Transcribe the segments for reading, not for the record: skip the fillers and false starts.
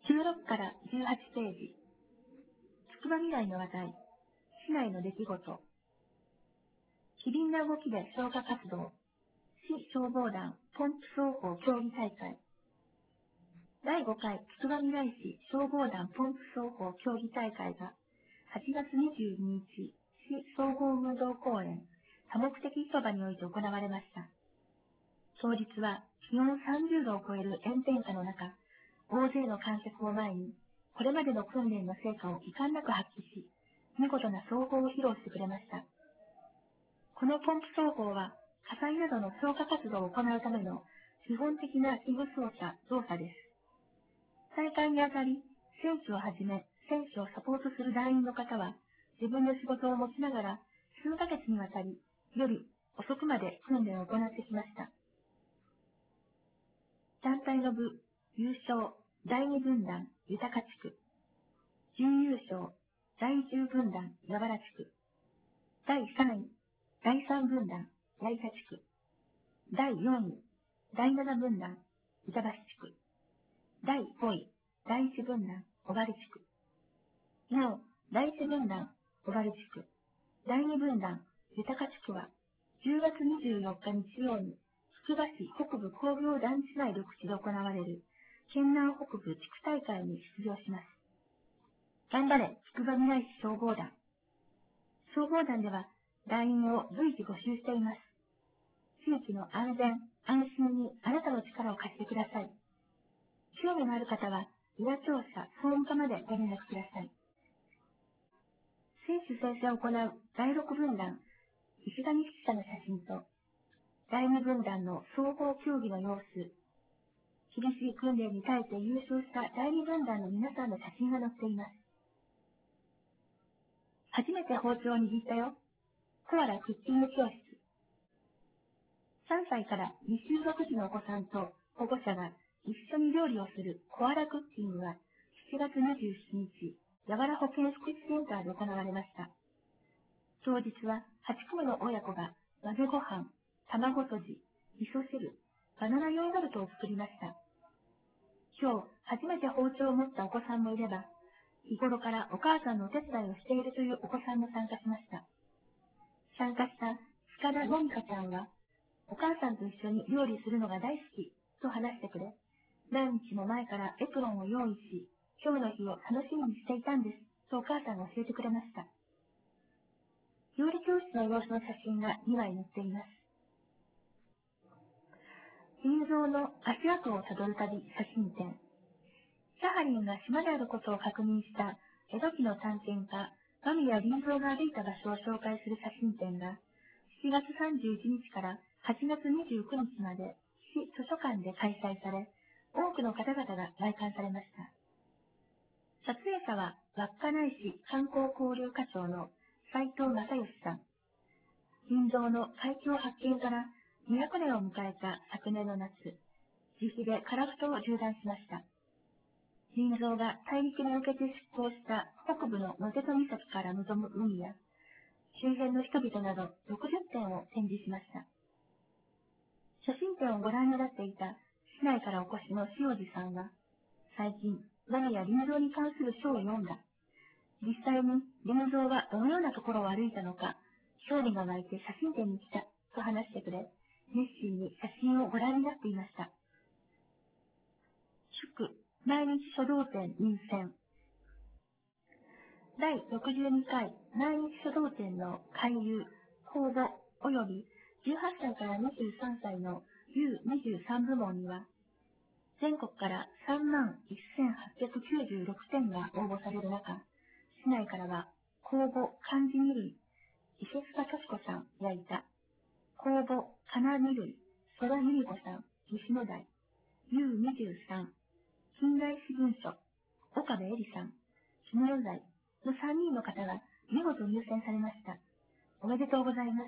16から18ページ。つくばみらいの話題。市内の出来事。機敏な動きで消火活動。市消防団ポンプ走行競技大会。第5回つくばみらい市消防団ポンプ走行競技大会が8月22日、市総合運動公園多目的広場において行われました。当日は気温30度を超える炎天下の中、大勢の観客を前に、これまでの訓練の成果を遺憾なく発揮し、見事な走行を披露してくれました。このポンプ走行は、火災などの消火活動を行うための基本的な器具操作、動作です。大会にあたり、選手をはじめ、選手をサポートする団員の方は、自分の仕事を持ちながら、数ヶ月にわたり、夜遅くまで訓練を行ってきました。団体の部、優勝、第2分団、豊地区。準優勝、第10分団、矢原地区。第3位、第3分団、矢板地区。第4位、第7分団、板橋地区。第5位、第1分団、小原地区。なお、第1分団、小原地区。第2分団、豊地区は、10月24日日曜に、つくば市北部工業団地内緑地で行われる、県南北部地区大会に出場します。頑張れ、つくばみらい市消防団。消防団では、団員を随時募集しています。地域の安全、安心にあなたの力を貸してください。興味のある方は、裏庁舎総務課までご連絡ください。選手宣誓を行う第6分団、石上記者の写真と、第2分団の総合競技の様子、厳しい訓練に耐えて優勝した第2分団の皆さんの写真が載っています。初めて包丁を握ったよ。コアラクッキング教室。3歳から未就学児のお子さんと保護者が一緒に料理をするコアラクッキングは7月27日、やわら保健福祉センターで行われました。当日は8組の親子が混ぜご飯、卵とじ、味噌汁、バナナヨーグルトを作りました。今日初めて包丁を持ったお子さんもいれば、日頃からお母さんのお手伝いをしているというお子さんも参加しました。参加した塚田のみかちゃんは、お母さんと一緒に料理するのが大好きと話してくれ、何日も前からエプロンを用意し、今日の日を楽しみにしていたんですとお母さんが教えてくれました。料理教室の様子の写真が2枚載っています。腎臓の足跡をたどる旅写真展。サハリンが島であることを確認した江戸期の探検家、間宮林蔵が歩いた場所を紹介する写真展が、7月31日から8月29日まで市図書館で開催され、多くの方々が来館されました。撮影者は稚内市観光交流課長の斉藤正義さん。林蔵の海峡発見から200年を迎えた昨年の夏、自費で樺太を縦断しました。林蔵が大陸に向けて出港した北部の野瀬戸岬から望む海や、周辺の人々など60点を展示しました。写真展をご覧になっていた市内からお越しの塩路さんは、最近、何や林蔵に関する書を読んだ。実際に林蔵がどのようなところを歩いたのか、興味が湧いて写真展に来たと話してくれ、熱心に写真をご覧になっていました。祝毎日書道展入選。第62回毎日書道展の回遊、公募及び18歳から23歳の U23 部門には、全国から31,896点が応募される中、市内からは公募漢字2類、伊勢塚敏子さんやいた、公募かな2類、曽田由美子さん、西野台、U23、近代史文書、岡部恵里さん、下野台の3人の方が見事入選されました。おめでとうございます。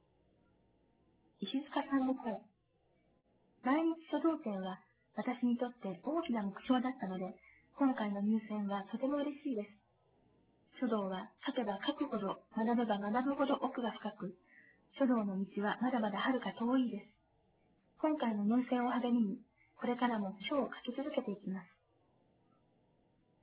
石塚さんの声。毎日書道展は私にとって大きな目標だったので、今回の入選はとても嬉しいです。書道は書けば書くほど、学べば学ぶほど奥が深く、書道の道はまだまだ遥か遠いです。今回の入選を励みに、これからも書を書き続けていきます。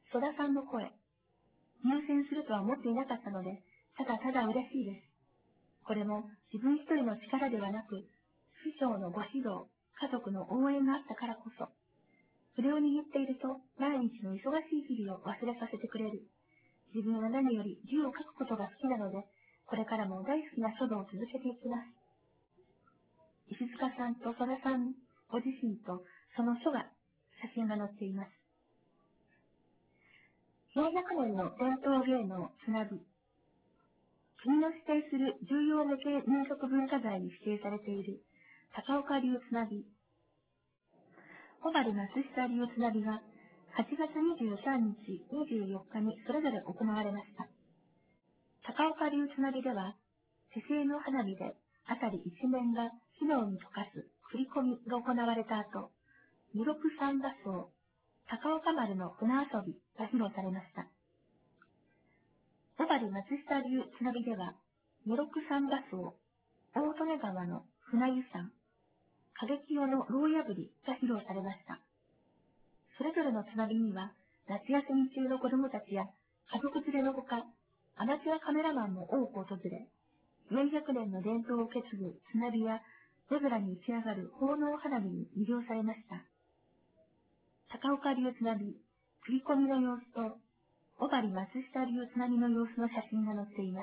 戸田さんの声。入選するとは思っていなかったので、ただただ嬉しいです。これも自分一人の力ではなく、師匠のご指導、家族の応援があったからこそ。筆を握っていると、毎日の忙しい日々を忘れさせてくれる。自分は何より字を書くことが好きなので、これからも大好きな書道を続けていきます。石塚さんと戸田さんご自身とその書が、写真が載っています。400年の伝統芸能つなぎ。国の指定する重要無形民俗文化財に指定されている高岡流つなぎ。小針松下流つなぎが8月23日、24日にそれぞれ行われました。高岡流つなぎでは、手製の花火で辺り一面が火の海溶かす振り込みが行われた後、二六三馬荘、高岡丸の船遊びが披露されました。小針松下流つなぎでは、二六三馬荘、大利根川の船湯山、歌劇用の牢破りが披露されました。それぞれのつなぎには、夏休み中の子供たちや家族連れのほか、アマチュアカメラマンも多く訪れ、400年の伝統を受け継ぐつなぎや夜空に打ち上がる奉納花火に魅了されました。高岡流つなぎ、振り込みの様子と、小針松下流つなぎの様子の写真が載っています。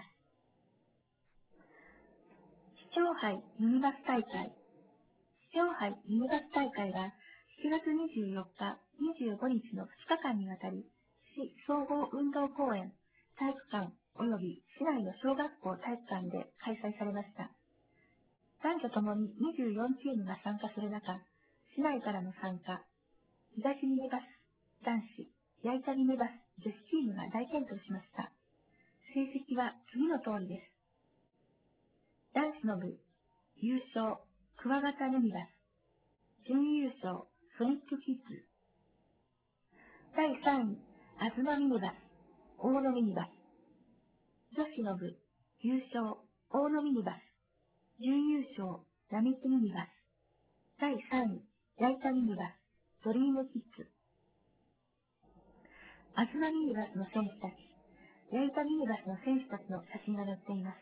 市長杯ユニバス大会。市長杯ユニバス大会が7月24日、25日の2日間にわたり、市総合運動公園、体育館及び市内の小学校体育館で開催されました。男女ともに24チームが参加する中、市内からの参加、東ミニバス男子、矢板ミニバス女子チームが大健闘しました。成績は次の通りです。男子の部、優勝、クワガタミニバス。準優勝、ソニックキッズ。第3位、アズマミニバス、大野ミニバス。女子の部、優勝、大野ミニバス。準優勝、ラミスミニバス。第3位、矢板ミニバス、ドリームキッズ。アズマミニバスの選手たち、矢板ミニバスの選手たちの写真が載っています。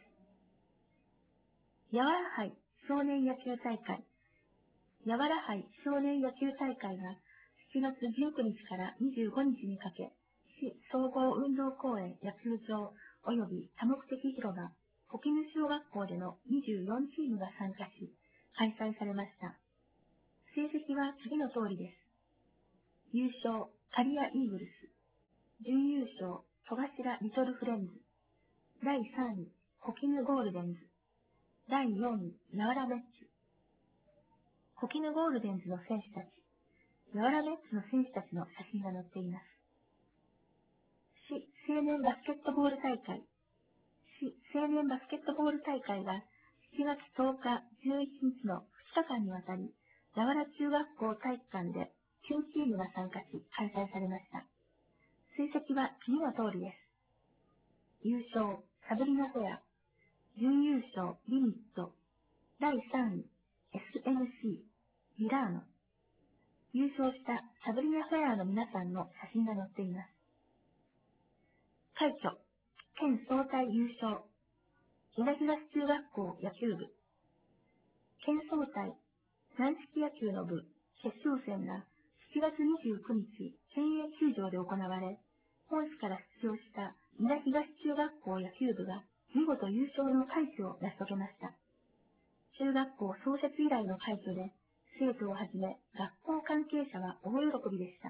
やわら杯少年野球大会。やわら杯少年野球大会が7月19日から25日にかけ、市総合運動公園野球場及び多目的広場、小絹小学校での24チームが参加し、開催されました。成績は次の通りです。優勝、刈谷イーグルス。準優勝、戸頭リトルフレンズ。第3位、小絹ゴールデンズ。第4位、やわらメッツ。小絹ゴールデンズの選手たち、やわらメッツの選手たちの写真が載っています。市青年バスケットボール大会。市青年バスケットボール大会が7月10日、11日の2日間にわたり、やわら中学校体育館で9チームが参加し、開催されました。成績は次の通りです。優勝、サブリナフェア。準優勝、リミット。第3位、SMC、ミラーノ。優勝したサブリナフェアの皆さんの写真が載っています。快挙、県総体優勝。稲東中学校野球部。県総体、軟式野球の部、決勝戦が7月29日、県営球場で行われ、本市から出場した稲東中学校野球部が見事優勝の快挙を成し遂げました。中学校創設以来の快挙で、生徒をはじめ学校関係者は大喜びでした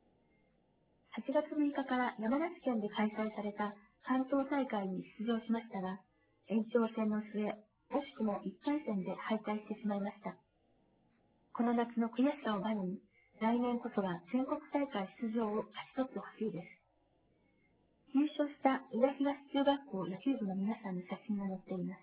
。8月6日から山梨県で開催された関東大会に出場しましたが、延長戦の末、惜しくも1回戦で敗退してしまいました。この夏の悔しさをバネに、来年こそは全国大会出場を勝ち取ってほしいです。優勝した稲東中学校野球部の皆さんの写真が載っています。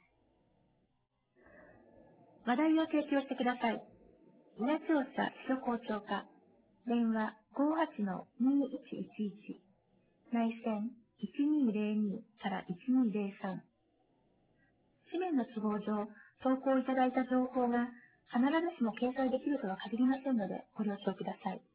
話題を提供してください。稲調査秘書校長課。電話58-2111。内線1202から1203。紙面の都合上、投稿いただいた情報が必ずしも掲載できるとは限りませんので、ご了承ください。